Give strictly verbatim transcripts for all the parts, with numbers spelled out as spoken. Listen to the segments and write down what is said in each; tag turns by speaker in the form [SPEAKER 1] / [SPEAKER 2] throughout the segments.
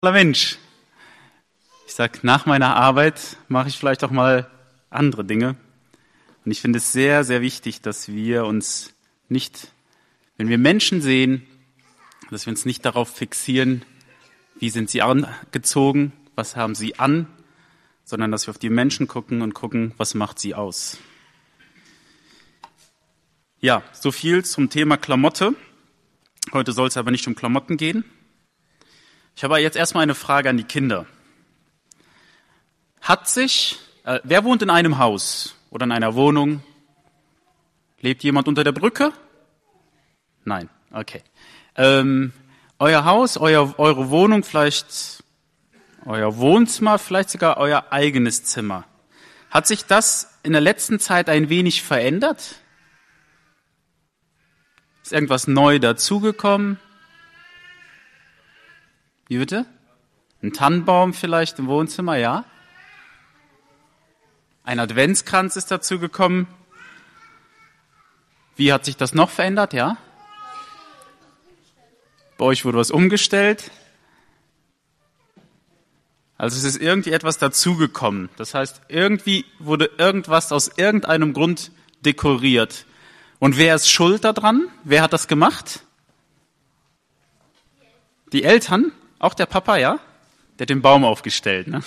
[SPEAKER 1] Mensch. Ich sag, nach meiner Arbeit mache ich vielleicht auch mal andere Dinge. Und ich finde es sehr, sehr wichtig, dass wir uns nicht, wenn wir Menschen sehen, dass wir uns nicht darauf fixieren, wie sind sie angezogen, was haben sie an, sondern dass wir auf die Menschen gucken und gucken, was macht sie aus. Ja, so viel zum Thema Klamotte. Heute soll es aber nicht um Klamotten gehen. Ich habe jetzt erstmal eine Frage an die Kinder. Hat sich, äh, wer wohnt in einem Haus oder in einer Wohnung? Lebt jemand unter der Brücke? Nein, okay. Ähm, euer Haus, euer, eure Wohnung, vielleicht euer Wohnzimmer, vielleicht sogar euer eigenes Zimmer. Hat sich das in der letzten Zeit ein wenig verändert? Ist irgendwas neu dazugekommen? Wie bitte? Ein Tannenbaum vielleicht im Wohnzimmer, ja? Ein Adventskranz ist dazugekommen. Wie hat sich das noch verändert, ja? Bei euch wurde was umgestellt. Also es ist irgendwie etwas dazugekommen. Das heißt, irgendwie wurde irgendwas aus irgendeinem Grund dekoriert. Und wer ist schuld daran? Wer hat das gemacht? Die Eltern? Auch der Papa, ja? Der hat den Baum aufgestellt, ne?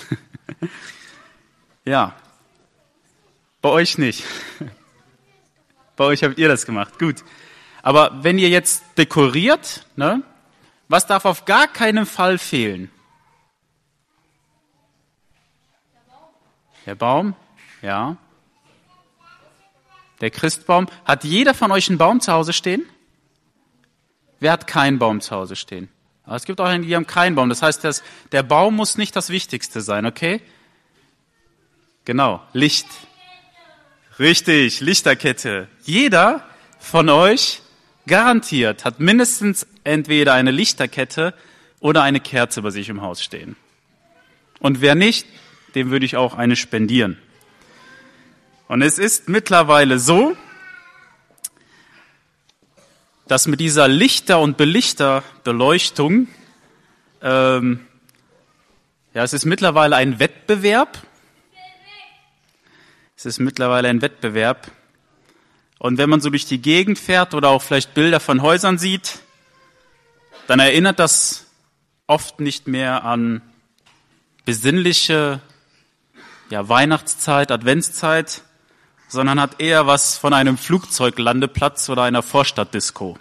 [SPEAKER 1] Ja. Bei euch nicht. Bei euch habt ihr das gemacht. Gut. Aber wenn ihr jetzt dekoriert, ne? Was darf auf gar keinen Fall fehlen? Der Baum, ja. Der Christbaum. Hat jeder von euch einen Baum zu Hause stehen? Wer hat keinen Baum zu Hause stehen? Aber es gibt auch einige, die haben keinen Baum. Das heißt, das, der Baum muss nicht das Wichtigste sein, okay? Genau, Licht. Richtig, Lichterkette. Jeder von euch, garantiert, hat mindestens entweder eine Lichterkette oder eine Kerze bei sich im Haus stehen. Und wer nicht, dem würde ich auch eine spendieren. Und es ist mittlerweile so, dass mit dieser Lichter- und Belichter-Beleuchtung, ähm, ja, es ist mittlerweile ein Wettbewerb. Es ist mittlerweile ein Wettbewerb. Und wenn man so durch die Gegend fährt oder auch vielleicht Bilder von Häusern sieht, dann erinnert das oft nicht mehr an besinnliche, ja, Weihnachtszeit, Adventszeit, sondern hat eher was von einem Flugzeuglandeplatz oder einer Vorstadtdisco.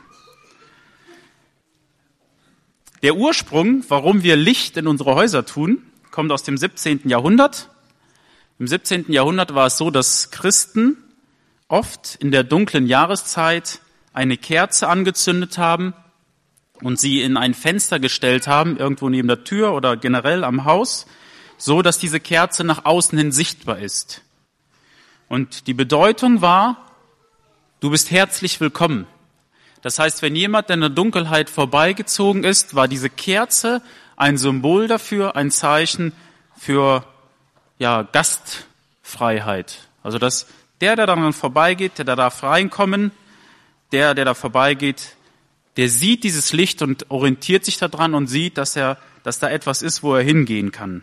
[SPEAKER 1] Der Ursprung, warum wir Licht in unsere Häuser tun, kommt aus dem siebzehnten Jahrhundert. Im siebzehnten Jahrhundert war es so, dass Christen oft in der dunklen Jahreszeit eine Kerze angezündet haben und sie in ein Fenster gestellt haben, irgendwo neben der Tür oder generell am Haus, so dass diese Kerze nach außen hin sichtbar ist. Und die Bedeutung war, du bist herzlich willkommen. Das heißt, wenn jemand in der Dunkelheit vorbeigezogen ist, war diese Kerze ein Symbol dafür, ein Zeichen für, ja, Gastfreiheit. Also, dass der, der daran vorbeigeht, der da darf reinkommen, der, der da vorbeigeht, der sieht dieses Licht und orientiert sich daran und sieht, dass er, dass da etwas ist, wo er hingehen kann.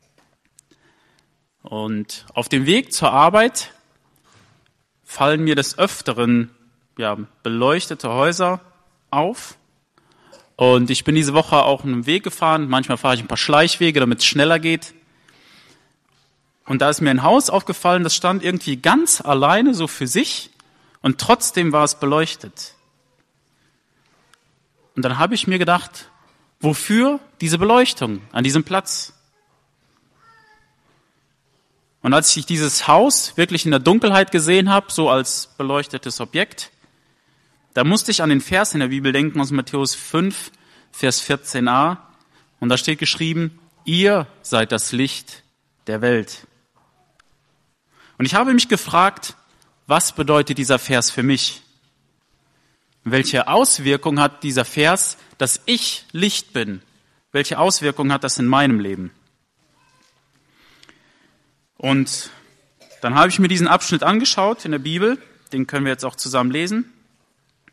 [SPEAKER 1] Und auf dem Weg zur Arbeit fallen mir des Öfteren, ja, beleuchtete Häuser auf. Und ich bin diese Woche auch einen Weg gefahren. Manchmal fahre ich ein paar Schleichwege, damit es schneller geht. Und da ist mir ein Haus aufgefallen, das stand irgendwie ganz alleine so für sich und trotzdem war es beleuchtet. Und dann habe ich mir gedacht, wofür diese Beleuchtung an diesem Platz? Und als ich dieses Haus wirklich in der Dunkelheit gesehen habe, so als beleuchtetes Objekt, da musste ich an den Vers in der Bibel denken aus Matthäus fünf, Vers vierzehn a. Und da steht geschrieben, ihr seid das Licht der Welt. Und ich habe mich gefragt, was bedeutet dieser Vers für mich? Welche Auswirkung hat dieser Vers, dass ich Licht bin? Welche Auswirkung hat das in meinem Leben? Und dann habe ich mir diesen Abschnitt angeschaut in der Bibel, den können wir jetzt auch zusammen lesen.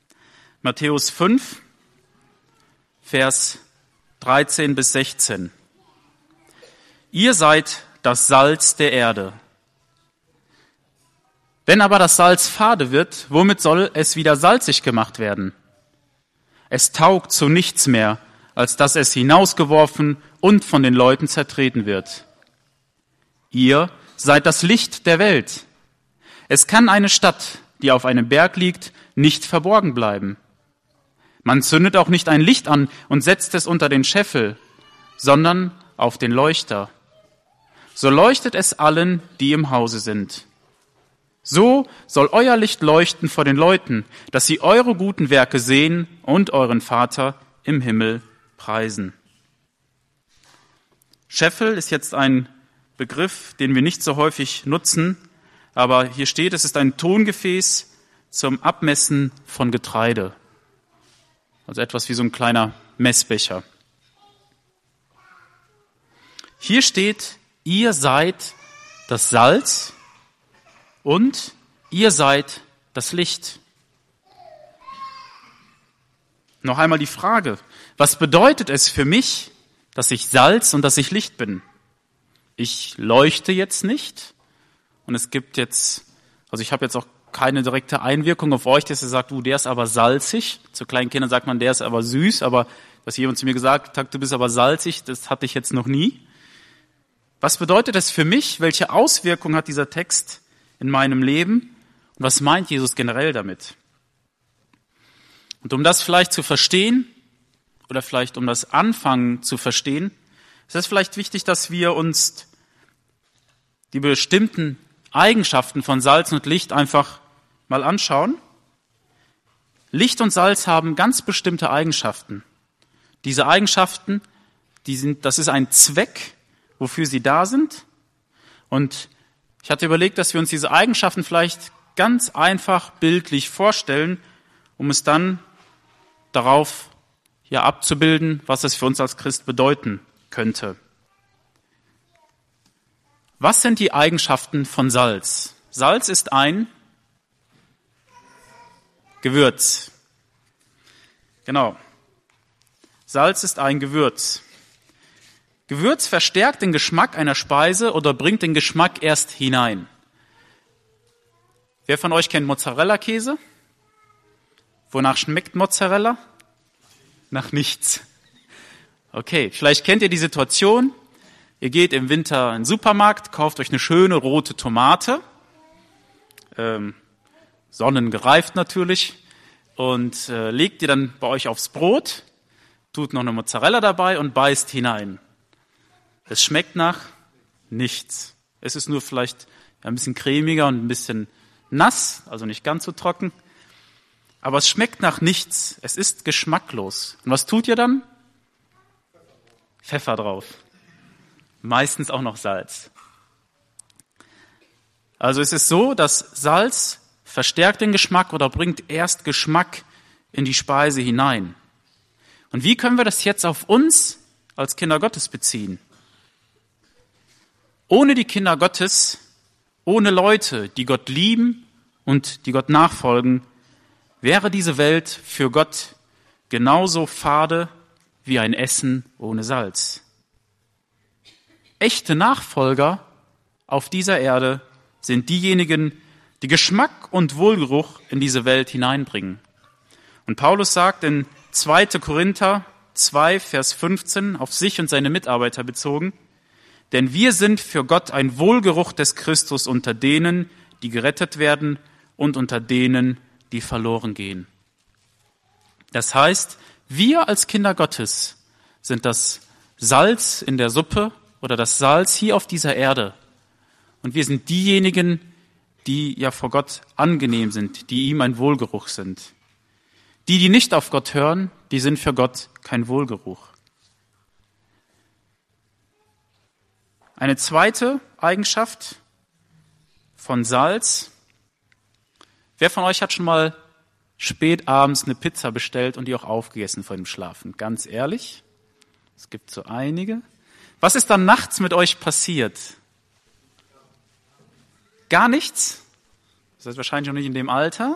[SPEAKER 1] Matthäus fünf, Vers dreizehn bis sechzehn. Ihr seid das Salz der Erde. Wenn aber das Salz fade wird, womit soll es wieder salzig gemacht werden? Es taugt zu nichts mehr, als dass es hinausgeworfen und von den Leuten zertreten wird. Ihr seid das Licht der Welt. Es kann eine Stadt, die auf einem Berg liegt, nicht verborgen bleiben. Man zündet auch nicht ein Licht an und setzt es unter den Scheffel, sondern auf den Leuchter. So leuchtet es allen, die im Hause sind. So soll euer Licht leuchten vor den Leuten, dass sie eure guten Werke sehen und euren Vater im Himmel preisen. Scheffel ist jetzt ein Begriff, den wir nicht so häufig nutzen, aber hier steht, es ist ein Tongefäß zum Abmessen von Getreide. Also etwas wie so ein kleiner Messbecher. Hier steht, ihr seid das Salz und ihr seid das Licht. Noch einmal die Frage, was bedeutet es für mich, dass ich Salz und dass ich Licht bin? Ich leuchte jetzt nicht und es gibt jetzt, also ich habe jetzt auch keine direkte Einwirkung auf euch, dass ihr sagt, du, der ist aber salzig. Zu kleinen Kindern sagt man, der ist aber süß, aber dass jemand zu mir gesagt hat, du bist aber salzig, das hatte ich jetzt noch nie. Was bedeutet das für mich? Welche Auswirkung hat dieser Text in meinem Leben? Und was meint Jesus generell damit? Und um das vielleicht zu verstehen, oder vielleicht um das Anfangen zu verstehen, ist es vielleicht wichtig, dass wir uns die bestimmten Eigenschaften von Salz und Licht einfach mal anschauen. Licht und Salz haben ganz bestimmte Eigenschaften. Diese Eigenschaften, die sind, das ist ein Zweck, wofür sie da sind. Und ich hatte überlegt, dass wir uns diese Eigenschaften vielleicht ganz einfach bildlich vorstellen, um es dann darauf ja abzubilden, was es für uns als Christ bedeuten könnte. Was sind die Eigenschaften von Salz? Salz ist ein Gewürz. Genau. Salz ist ein Gewürz. Gewürz verstärkt den Geschmack einer Speise oder bringt den Geschmack erst hinein. Wer von euch kennt Mozzarella-Käse? Wonach schmeckt Mozzarella? Nach nichts. Okay, vielleicht kennt ihr die Situation, ihr geht im Winter in den Supermarkt, kauft euch eine schöne rote Tomate, ähm, sonnengereift natürlich, und äh, legt die dann bei euch aufs Brot, tut noch eine Mozzarella dabei und beißt hinein. Es schmeckt nach nichts. Es ist nur vielleicht ein bisschen cremiger und ein bisschen nass, also nicht ganz so trocken. Aber es schmeckt nach nichts. Es ist geschmacklos. Und was tut ihr dann? Pfeffer drauf. Meistens auch noch Salz. Also es ist so, dass Salz verstärkt den Geschmack oder bringt erst Geschmack in die Speise hinein. Und wie können wir das jetzt auf uns als Kinder Gottes beziehen? Ohne die Kinder Gottes, ohne Leute, die Gott lieben und die Gott nachfolgen, wäre diese Welt für Gott genauso fade wie ein Essen ohne Salz. Echte Nachfolger auf dieser Erde sind diejenigen, die Geschmack und Wohlgeruch in diese Welt hineinbringen. Und Paulus sagt in zweiter Korinther zwei, Vers fünfzehn, auf sich und seine Mitarbeiter bezogen, denn wir sind für Gott ein Wohlgeruch des Christus unter denen, die gerettet werden und unter denen, die verloren gehen. Das heißt, wir als Kinder Gottes sind das Salz in der Suppe oder das Salz hier auf dieser Erde. Und wir sind diejenigen, die ja vor Gott angenehm sind, die ihm ein Wohlgeruch sind. Die, die nicht auf Gott hören, die sind für Gott kein Wohlgeruch. Eine zweite Eigenschaft von Salz. Wer von euch hat schon mal spät abends eine Pizza bestellt und die auch aufgegessen vor dem Schlafen? Ganz ehrlich, es gibt so einige. Was ist dann nachts mit euch passiert? Gar nichts? Das ist wahrscheinlich noch nicht in dem Alter.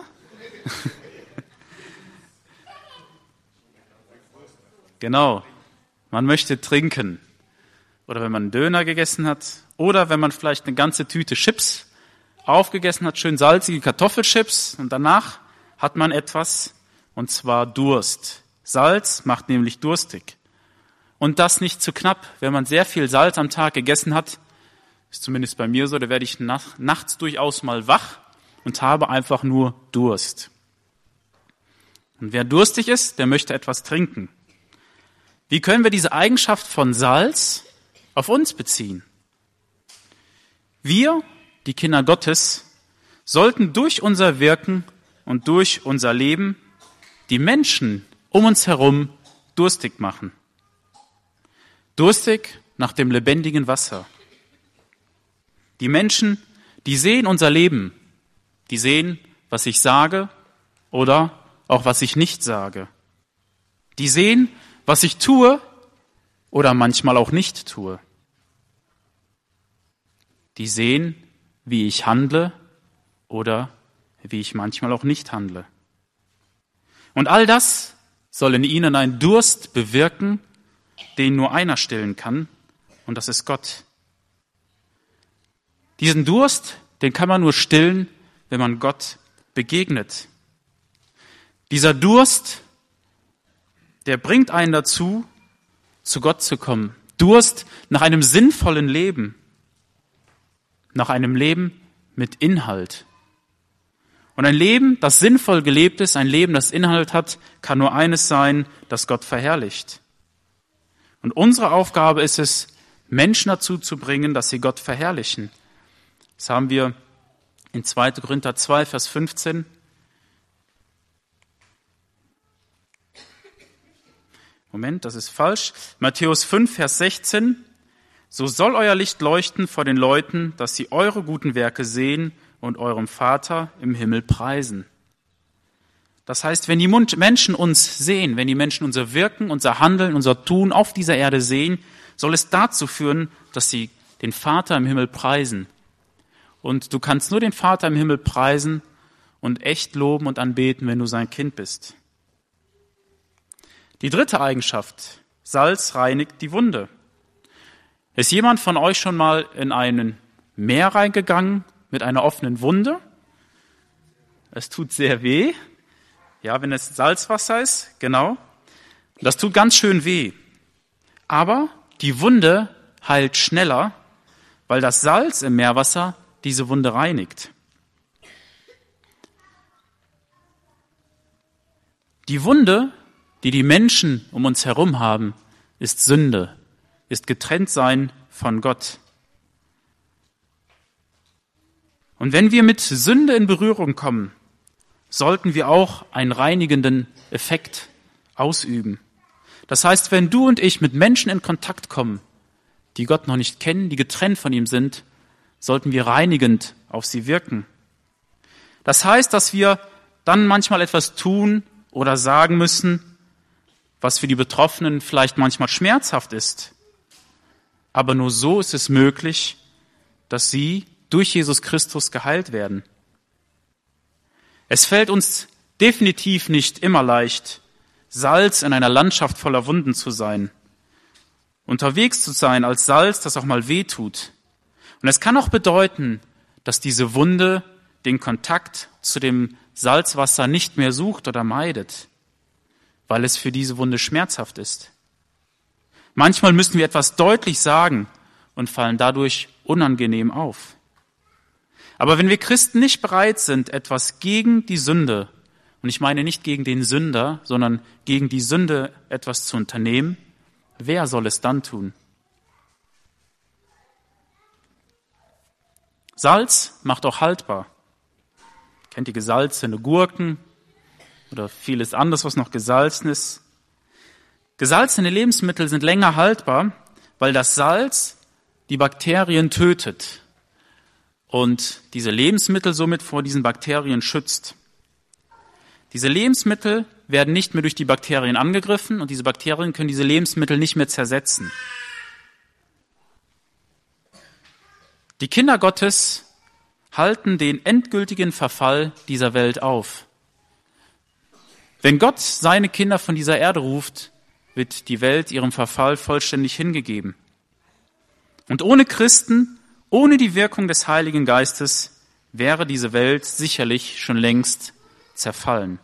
[SPEAKER 1] Genau, man möchte trinken. oder wenn man einen Döner gegessen hat oder wenn man vielleicht eine ganze Tüte Chips aufgegessen hat, schön salzige Kartoffelchips und danach hat man etwas, und zwar Durst. Salz macht nämlich durstig. Und das nicht zu knapp. Wenn man sehr viel Salz am Tag gegessen hat, ist zumindest bei mir so, da werde ich nach, nachts durchaus mal wach und habe einfach nur Durst. Und wer durstig ist, der möchte etwas trinken. Wie können wir diese Eigenschaft von Salz auf uns beziehen? Wir, die Kinder Gottes, sollten durch unser Wirken und durch unser Leben die Menschen um uns herum durstig machen. Durstig nach dem lebendigen Wasser. Die Menschen, die sehen unser Leben, die sehen, was ich sage oder auch was ich nicht sage. Die sehen, was ich tue oder manchmal auch nicht tue. Die sehen, wie ich handle oder wie ich manchmal auch nicht handle. Und all das soll in ihnen einen Durst bewirken, den nur einer stillen kann, und das ist Gott. Diesen Durst, den kann man nur stillen, wenn man Gott begegnet. Dieser Durst, der bringt einen dazu, zu Gott zu kommen. Durst nach einem sinnvollen Leben, nach einem Leben mit Inhalt. Und ein Leben, das sinnvoll gelebt ist, ein Leben, das Inhalt hat, kann nur eines sein, das Gott verherrlicht. Und unsere Aufgabe ist es, Menschen dazu zu bringen, dass sie Gott verherrlichen. Das haben wir in zweiter Korinther zwei, Vers fünfzehn. Moment, das ist falsch. Matthäus fünf, Vers sechzehn. So soll euer Licht leuchten vor den Leuten, dass sie eure guten Werke sehen und eurem Vater im Himmel preisen. Das heißt, wenn die Menschen uns sehen, wenn die Menschen unser Wirken, unser Handeln, unser Tun auf dieser Erde sehen, soll es dazu führen, dass sie den Vater im Himmel preisen. Und du kannst nur den Vater im Himmel preisen und echt loben und anbeten, wenn du sein Kind bist. Die dritte Eigenschaft, Salz reinigt die Wunde. Ist jemand von euch schon mal in ein Meer reingegangen mit einer offenen Wunde? Es tut sehr weh. Ja, wenn es Salzwasser ist, genau. Das tut ganz schön weh. Aber die Wunde heilt schneller, weil das Salz im Meerwasser diese Wunde reinigt. Die Wunde, die die Menschen um uns herum haben, ist Sünde, ist getrennt sein von Gott. Und wenn wir mit Sünde in Berührung kommen, sollten wir auch einen reinigenden Effekt ausüben. Das heißt, wenn du und ich mit Menschen in Kontakt kommen, die Gott noch nicht kennen, die getrennt von ihm sind, sollten wir reinigend auf sie wirken. Das heißt, dass wir dann manchmal etwas tun oder sagen müssen, was für die Betroffenen vielleicht manchmal schmerzhaft ist. Aber nur so ist es möglich, dass sie durch Jesus Christus geheilt werden. Es fällt uns definitiv nicht immer leicht, Salz in einer Landschaft voller Wunden zu sein, unterwegs zu sein als Salz, das auch mal weh tut. Und es kann auch bedeuten, dass diese Wunde den Kontakt zu dem Salzwasser nicht mehr sucht oder meidet, weil es für diese Wunde schmerzhaft ist. Manchmal müssen wir etwas deutlich sagen und fallen dadurch unangenehm auf. Aber wenn wir Christen nicht bereit sind, etwas gegen die Sünde, und ich meine nicht gegen den Sünder, sondern gegen die Sünde etwas zu unternehmen, wer soll es dann tun? Salz macht auch haltbar. Kennt ihr gesalzene Gurken oder vieles anderes, was noch gesalzen ist? Gesalzene Lebensmittel sind länger haltbar, weil das Salz die Bakterien tötet und diese Lebensmittel somit vor diesen Bakterien schützt. Diese Lebensmittel werden nicht mehr durch die Bakterien angegriffen und diese Bakterien können diese Lebensmittel nicht mehr zersetzen. Die Kinder Gottes halten den endgültigen Verfall dieser Welt auf. Wenn Gott seine Kinder von dieser Erde ruft, wird die Welt ihrem Verfall vollständig hingegeben. Und ohne Christen, ohne die Wirkung des Heiligen Geistes, wäre diese Welt sicherlich schon längst zerfallen.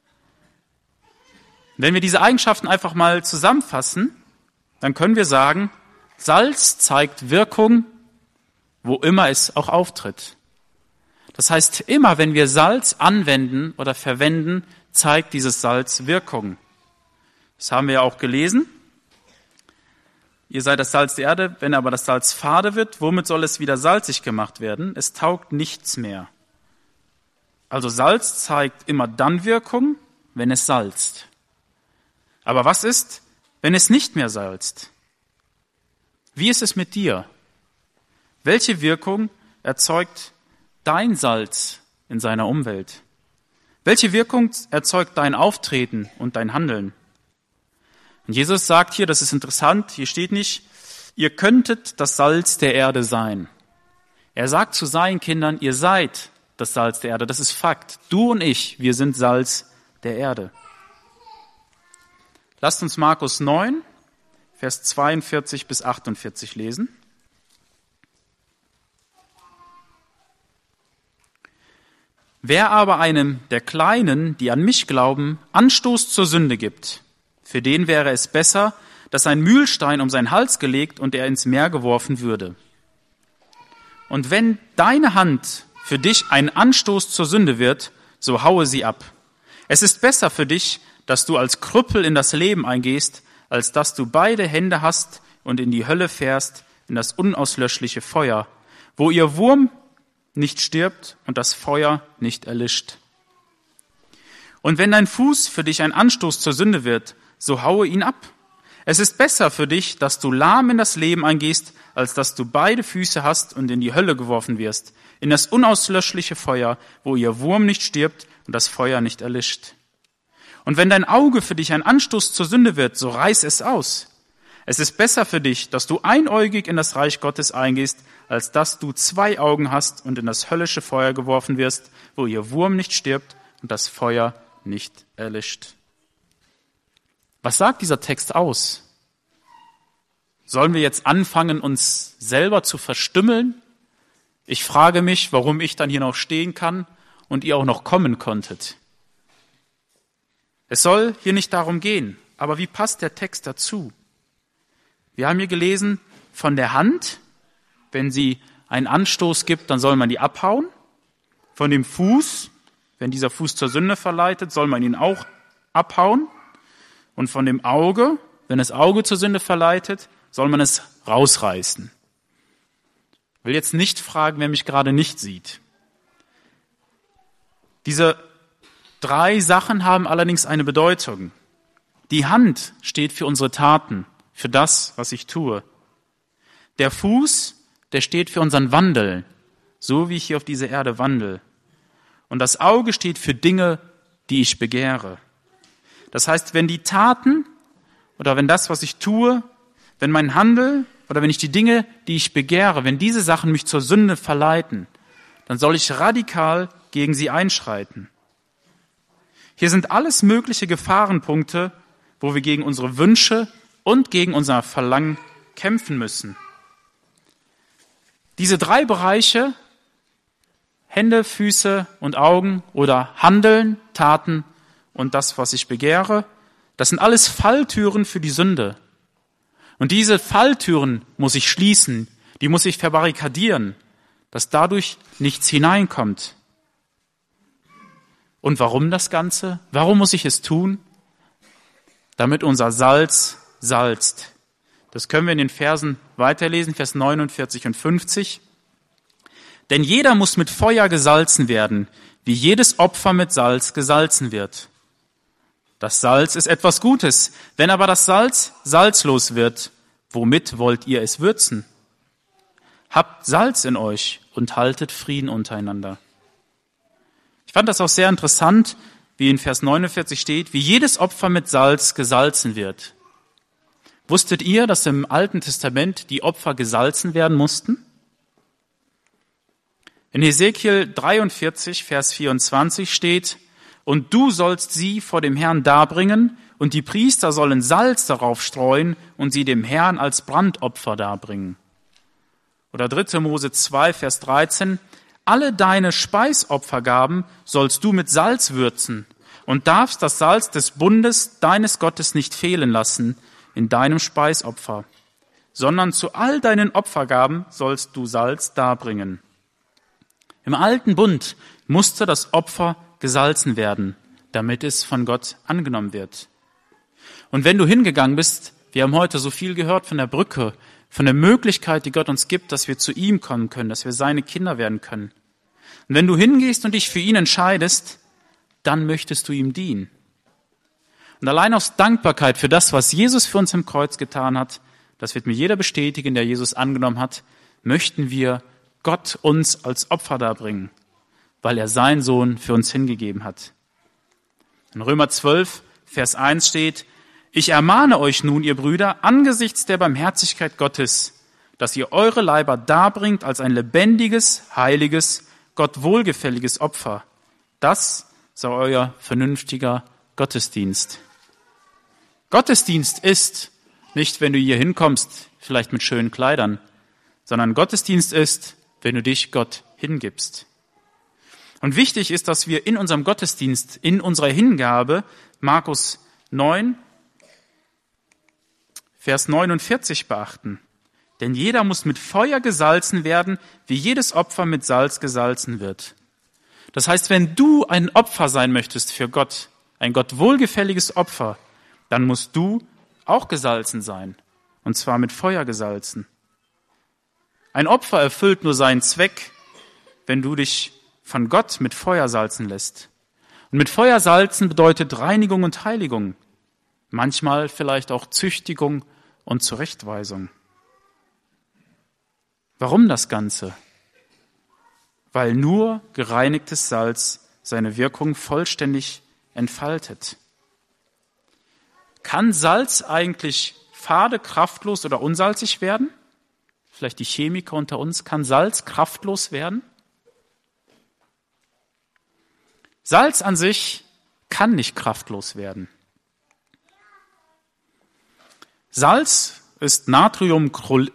[SPEAKER 1] Wenn wir diese Eigenschaften einfach mal zusammenfassen, dann können wir sagen, Salz zeigt Wirkung, wo immer es auch auftritt. Das heißt, immer wenn wir Salz anwenden oder verwenden, zeigt dieses Salz Wirkung. Das haben wir ja auch gelesen. Ihr seid das Salz der Erde, wenn aber das Salz fade wird, womit soll es wieder salzig gemacht werden? Es taugt nichts mehr. Also Salz zeigt immer dann Wirkung, wenn es salzt. Aber was ist, wenn es nicht mehr salzt? Wie ist es mit dir? Welche Wirkung erzeugt dein Salz in seiner Umwelt? Welche Wirkung erzeugt dein Auftreten und dein Handeln? Und Jesus sagt hier, das ist interessant, hier steht nicht, ihr könntet das Salz der Erde sein. Er sagt zu seinen Kindern, ihr seid das Salz der Erde. Das ist Fakt. Du und ich, wir sind Salz der Erde. Lasst uns Markus neun, Vers zweiundvierzig bis achtundvierzig lesen. Wer aber einem der Kleinen, die an mich glauben, Anstoß zur Sünde gibt, für den wäre es besser, dass ein Mühlstein um seinen Hals gelegt und er ins Meer geworfen würde. Und wenn deine Hand für dich ein Anstoß zur Sünde wird, so haue sie ab. Es ist besser für dich, dass du als Krüppel in das Leben eingehst, als dass du beide Hände hast und in die Hölle fährst, in das unauslöschliche Feuer, wo ihr Wurm nicht stirbt und das Feuer nicht erlischt. Und wenn dein Fuß für dich ein Anstoß zur Sünde wird, so haue ihn ab. Es ist besser für dich, dass du lahm in das Leben eingehst, als dass du beide Füße hast und in die Hölle geworfen wirst, in das unauslöschliche Feuer, wo ihr Wurm nicht stirbt und das Feuer nicht erlischt. Und wenn dein Auge für dich ein Anstoß zur Sünde wird, so reiß es aus. Es ist besser für dich, dass du einäugig in das Reich Gottes eingehst, als dass du zwei Augen hast und in das höllische Feuer geworfen wirst, wo ihr Wurm nicht stirbt und das Feuer nicht erlischt. Was sagt dieser Text aus? Sollen wir jetzt anfangen, uns selber zu verstümmeln? Ich frage mich, warum ich dann hier noch stehen kann und ihr auch noch kommen konntet. Es soll hier nicht darum gehen, aber wie passt der Text dazu? Wir haben hier gelesen, von der Hand, wenn sie einen Anstoß gibt, dann soll man die abhauen. Von dem Fuß, wenn dieser Fuß zur Sünde verleitet, soll man ihn auch abhauen. Und von dem Auge, wenn das Auge zur Sünde verleitet, soll man es rausreißen. Ich will jetzt nicht fragen, wer mich gerade nicht sieht. Diese drei Sachen haben allerdings eine Bedeutung. Die Hand steht für unsere Taten, für das, was ich tue. Der Fuß, der steht für unseren Wandel, so wie ich hier auf dieser Erde wandle. Und das Auge steht für Dinge, die ich begehre. Das heißt, wenn die Taten oder wenn das, was ich tue, wenn mein Handel oder wenn ich die Dinge, die ich begehre, wenn diese Sachen mich zur Sünde verleiten, dann soll ich radikal gegen sie einschreiten. Hier sind alles mögliche Gefahrenpunkte, wo wir gegen unsere Wünsche und gegen unser Verlangen kämpfen müssen. Diese drei Bereiche, Hände, Füße und Augen oder Handeln, Taten und das, was ich begehre, das sind alles Falltüren für die Sünde. Und diese Falltüren muss ich schließen, die muss ich verbarrikadieren, dass dadurch nichts hineinkommt. Und warum das Ganze? Warum muss ich es tun? Damit unser Salz salzt. Das können wir in den Versen weiterlesen, Vers neunundvierzig und fünfzig. Denn jeder muss mit Feuer gesalzen werden, wie jedes Opfer mit Salz gesalzen wird. Das Salz ist etwas Gutes. Wenn aber das Salz salzlos wird, womit wollt ihr es würzen? Habt Salz in euch und haltet Frieden untereinander. Ich fand das auch sehr interessant, wie in Vers neunundvierzig steht, wie jedes Opfer mit Salz gesalzen wird. Wusstet ihr, dass im Alten Testament die Opfer gesalzen werden mussten? In Hesekiel dreiundvierzig, Vers vierundzwanzig steht, und du sollst sie vor dem Herrn darbringen, und die Priester sollen Salz darauf streuen und sie dem Herrn als Brandopfer darbringen. Oder dritter Mose zwei, Vers dreizehn, alle deine Speisopfergaben sollst du mit Salz würzen und darfst das Salz des Bundes deines Gottes nicht fehlen lassen in deinem Speisopfer, sondern zu all deinen Opfergaben sollst du Salz darbringen. Im alten Bund musste das Opfer gesalzen werden, damit es von Gott angenommen wird. Und wenn du hingegangen bist, wir haben heute so viel gehört von der Brücke, von der Möglichkeit, die Gott uns gibt, dass wir zu ihm kommen können, dass wir seine Kinder werden können. Und wenn du hingehst und dich für ihn entscheidest, dann möchtest du ihm dienen. Und allein aus Dankbarkeit für das, was Jesus für uns im Kreuz getan hat, das wird mir jeder bestätigen, der Jesus angenommen hat, möchten wir Gott uns als Opfer darbringen, weil er seinen Sohn für uns hingegeben hat. In Römer zwölf, Vers eins steht, ich ermahne euch nun, ihr Brüder, angesichts der Barmherzigkeit Gottes, dass ihr eure Leiber darbringt als ein lebendiges, heiliges, Gott wohlgefälliges Opfer. Das sei euer vernünftiger Gottesdienst. Gottesdienst ist nicht, wenn du hier hinkommst, vielleicht mit schönen Kleidern, sondern Gottesdienst ist, wenn du dich Gott hingibst. Und wichtig ist, dass wir in unserem Gottesdienst, in unserer Hingabe, Markus neun, Vers neunundvierzig beachten. Denn jeder muss mit Feuer gesalzen werden, wie jedes Opfer mit Salz gesalzen wird. Das heißt, wenn du ein Opfer sein möchtest für Gott, ein Gott wohlgefälliges Opfer, dann musst du auch gesalzen sein. Und zwar mit Feuer gesalzen. Ein Opfer erfüllt nur seinen Zweck, wenn du dich von Gott mit Feuer salzen lässt. Und mit Feuer salzen bedeutet Reinigung und Heiligung. Manchmal vielleicht auch Züchtigung und Zurechtweisung. Warum das Ganze? Weil nur gereinigtes Salz seine Wirkung vollständig entfaltet. Kann Salz eigentlich fade, kraftlos oder unsalzig werden? Vielleicht die Chemiker unter uns. Kann Salz kraftlos werden? Salz an sich kann nicht kraftlos werden. Salz ist Natriumchlorid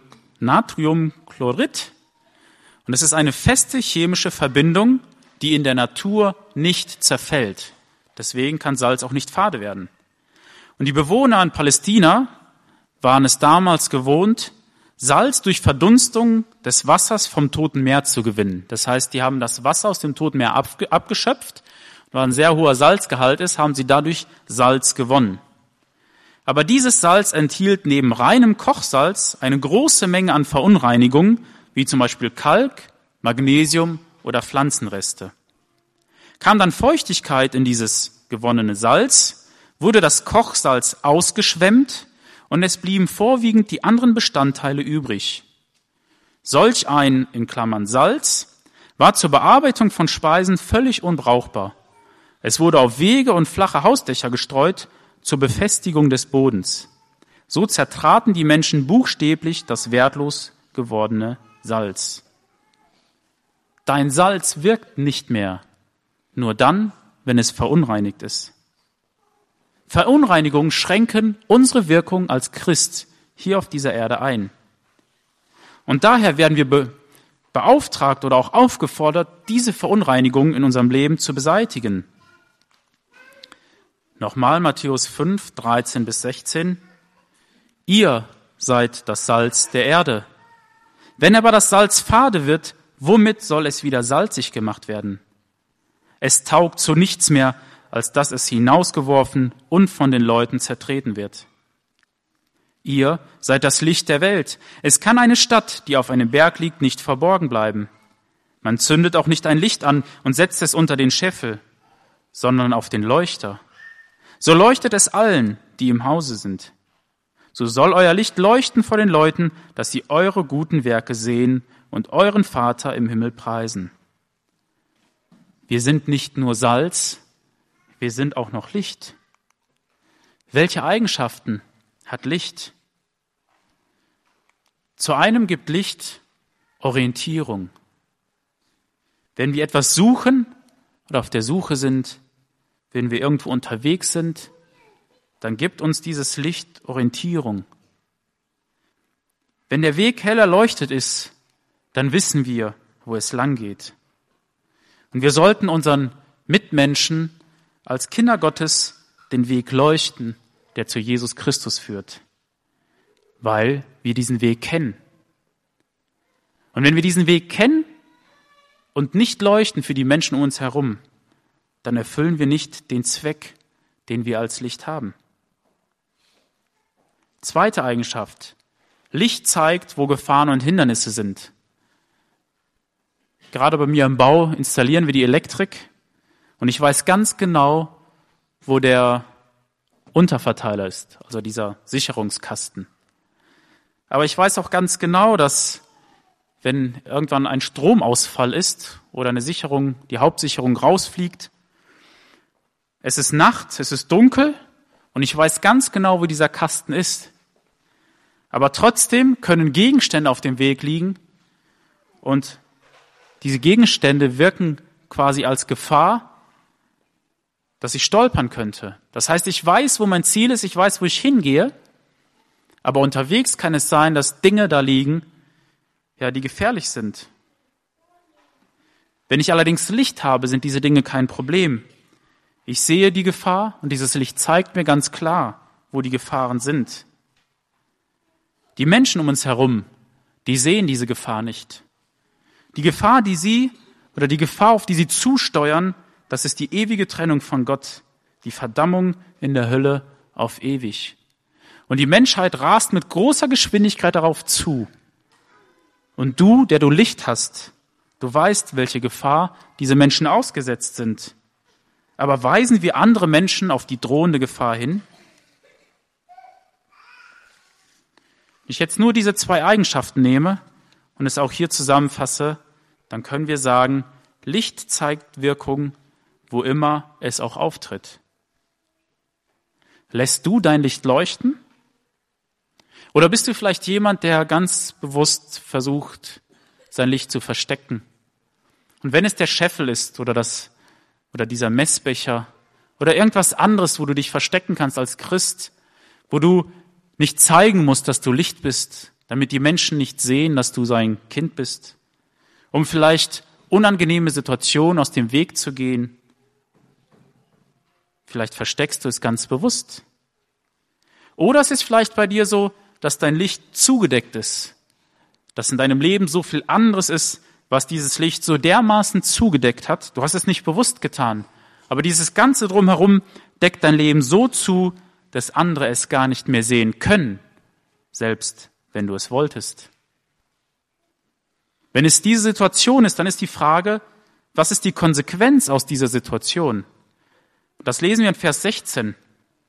[SPEAKER 1] und es ist eine feste chemische Verbindung, die in der Natur nicht zerfällt. Deswegen kann Salz auch nicht fade werden. Und die Bewohner in Palästina waren es damals gewohnt, Salz durch Verdunstung des Wassers vom Toten Meer zu gewinnen. Das heißt, die haben das Wasser aus dem Toten Meer abgeschöpft. Weil ein sehr hoher Salzgehalt ist, haben sie dadurch Salz gewonnen. Aber dieses Salz enthielt neben reinem Kochsalz eine große Menge an Verunreinigungen, wie zum Beispiel Kalk, Magnesium oder Pflanzenreste. Kam dann Feuchtigkeit in dieses gewonnene Salz, wurde das Kochsalz ausgeschwemmt und es blieben vorwiegend die anderen Bestandteile übrig. Solch ein, in Klammern Salz, war zur Bearbeitung von Speisen völlig unbrauchbar. Es wurde auf Wege und flache Hausdächer gestreut zur Befestigung des Bodens. So zertraten die Menschen buchstäblich das wertlos gewordene Salz. Dein Salz wirkt nicht mehr, nur dann, wenn es verunreinigt ist. Verunreinigungen schränken unsere Wirkung als Christ hier auf dieser Erde ein. Und daher werden wir be- beauftragt oder auch aufgefordert, diese Verunreinigungen in unserem Leben zu beseitigen. Nochmal Matthäus fünf, dreizehn bis sechzehn. Ihr seid das Salz der Erde. Wenn aber das Salz fade wird, womit soll es wieder salzig gemacht werden? Es taugt zu nichts mehr, als dass es hinausgeworfen und von den Leuten zertreten wird. Ihr seid das Licht der Welt. Es kann eine Stadt, die auf einem Berg liegt, nicht verborgen bleiben. Man zündet auch nicht ein Licht an und setzt es unter den Scheffel, sondern auf den Leuchter. So leuchtet es allen, die im Hause sind. So soll euer Licht leuchten vor den Leuten, dass sie eure guten Werke sehen und euren Vater im Himmel preisen. Wir sind nicht nur Salz, wir sind auch noch Licht. Welche Eigenschaften hat Licht? Zu einem gibt Licht Orientierung. Wenn wir etwas suchen oder auf der Suche sind, wenn wir irgendwo unterwegs sind, dann gibt uns dieses Licht Orientierung. Wenn der Weg hell erleuchtet ist, dann wissen wir, wo es lang geht. Und wir sollten unseren Mitmenschen als Kinder Gottes den Weg leuchten, der zu Jesus Christus führt, weil wir diesen Weg kennen. Und wenn wir diesen Weg kennen und nicht leuchten für die Menschen um uns herum, dann erfüllen wir nicht den Zweck, den wir als Licht haben. Zweite Eigenschaft. Licht zeigt, wo Gefahren und Hindernisse sind. Gerade bei mir im Bau installieren wir die Elektrik und ich weiß ganz genau, wo der Unterverteiler ist, also dieser Sicherungskasten. Aber ich weiß auch ganz genau, dass wenn irgendwann ein Stromausfall ist oder eine Sicherung, die Hauptsicherung rausfliegt, es ist Nacht, es ist dunkel und ich weiß ganz genau, wo dieser Kasten ist. Aber trotzdem können Gegenstände auf dem Weg liegen und diese Gegenstände wirken quasi als Gefahr, dass ich stolpern könnte. Das heißt, ich weiß, wo mein Ziel ist, ich weiß, wo ich hingehe, aber unterwegs kann es sein, dass Dinge da liegen, ja, die gefährlich sind. Wenn ich allerdings Licht habe, sind diese Dinge kein Problem. Ich sehe die Gefahr und dieses Licht zeigt mir ganz klar, wo die Gefahren sind. Die Menschen um uns herum, die sehen diese Gefahr nicht. Die Gefahr, die sie oder die Gefahr, auf die sie zusteuern, das ist die ewige Trennung von Gott, die Verdammung in der Hölle auf ewig. Und die Menschheit rast mit großer Geschwindigkeit darauf zu. Und du, der du Licht hast, du weißt, welche Gefahr diese Menschen ausgesetzt sind. Aber weisen wir andere Menschen auf die drohende Gefahr hin? Wenn ich jetzt nur diese zwei Eigenschaften nehme und es auch hier zusammenfasse, dann können wir sagen, Licht zeigt Wirkung, wo immer es auch auftritt. Lässt du dein Licht leuchten? Oder bist du vielleicht jemand, der ganz bewusst versucht, sein Licht zu verstecken? Und wenn es der Scheffel ist oder das oder dieser Messbecher oder irgendwas anderes, wo du dich verstecken kannst als Christ, wo du nicht zeigen musst, dass du Licht bist, damit die Menschen nicht sehen, dass du sein Kind bist, um vielleicht unangenehme Situationen aus dem Weg zu gehen. Vielleicht versteckst du es ganz bewusst. Oder es ist vielleicht bei dir so, dass dein Licht zugedeckt ist, dass in deinem Leben so viel anderes ist, was dieses Licht so dermaßen zugedeckt hat. Du hast es nicht bewusst getan, aber dieses Ganze drumherum deckt dein Leben so zu, dass andere es gar nicht mehr sehen können, selbst wenn du es wolltest. Wenn es diese Situation ist, dann ist die Frage, was ist die Konsequenz aus dieser Situation? Das lesen wir in Vers sechzehn.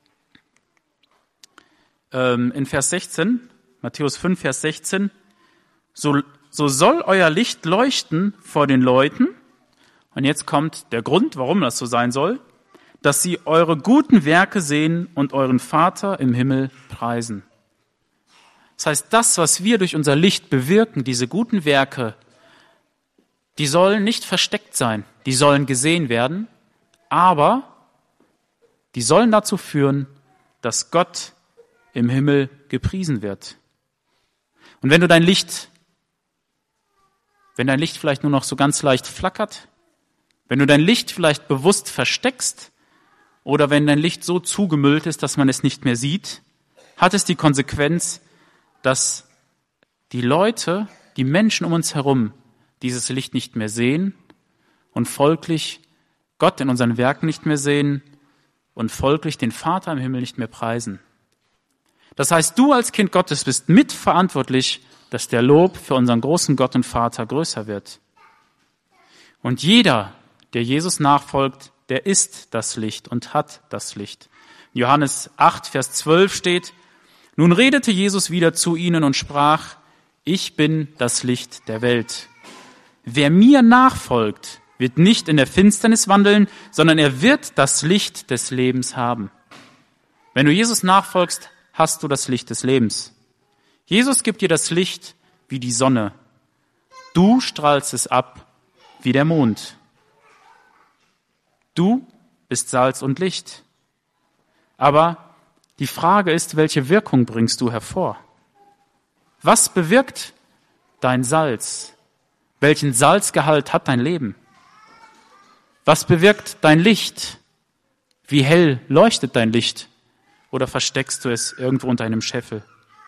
[SPEAKER 1] Ähm, in Vers sechzehn, Matthäus fünf, Vers sechzehn, so, so soll euer Licht leuchten vor den Leuten. Und jetzt kommt der Grund, warum das so sein soll, dass sie eure guten Werke sehen und euren Vater im Himmel preisen. Das heißt, das, was wir durch unser Licht bewirken, diese guten Werke, die sollen nicht versteckt sein, die sollen gesehen werden, aber die sollen dazu führen, dass Gott im Himmel gepriesen wird. Und wenn du dein Licht, wenn dein Licht vielleicht nur noch so ganz leicht flackert, wenn du dein Licht vielleicht bewusst versteckst oder wenn dein Licht so zugemüllt ist, dass man es nicht mehr sieht, hat es die Konsequenz, dass die Leute, die Menschen um uns herum dieses Licht nicht mehr sehen und folglich Gott in unseren Werken nicht mehr sehen und folglich den Vater im Himmel nicht mehr preisen. Das heißt, du als Kind Gottes bist mitverantwortlich, dass der Lob für unseren großen Gott und Vater größer wird. Und jeder, der Jesus nachfolgt, der ist das Licht und hat das Licht. In Johannes acht, Vers zwölf steht, nun redete Jesus wieder zu ihnen und sprach, ich bin das Licht der Welt. Wer mir nachfolgt, wird nicht in der Finsternis wandeln, sondern er wird das Licht des Lebens haben. Wenn du Jesus nachfolgst, hast du das Licht des Lebens. Jesus gibt dir das Licht wie die Sonne. Du strahlst es ab wie der Mond. Du bist Salz und Licht. Aber die Frage ist, welche Wirkung bringst du hervor? Was bewirkt dein Salz? Welchen Salzgehalt hat dein Leben? Was bewirkt dein Licht? Wie hell leuchtet dein Licht? Oder versteckst du es irgendwo unter einem Scheffel?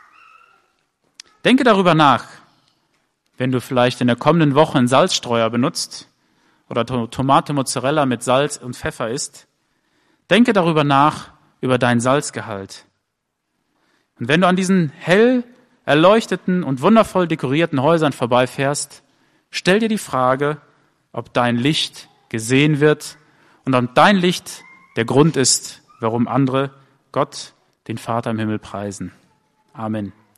[SPEAKER 1] Denke darüber nach, wenn du vielleicht in der kommenden Woche einen Salzstreuer benutzt oder Tomate Mozzarella mit Salz und Pfeffer isst. Denke darüber nach, über deinen Salzgehalt. Und wenn du an diesen hell erleuchteten und wundervoll dekorierten Häusern vorbeifährst, stell dir die Frage, ob dein Licht gesehen wird und ob dein Licht der Grund ist, warum andere Gott, den Vater im Himmel, preisen. Amen.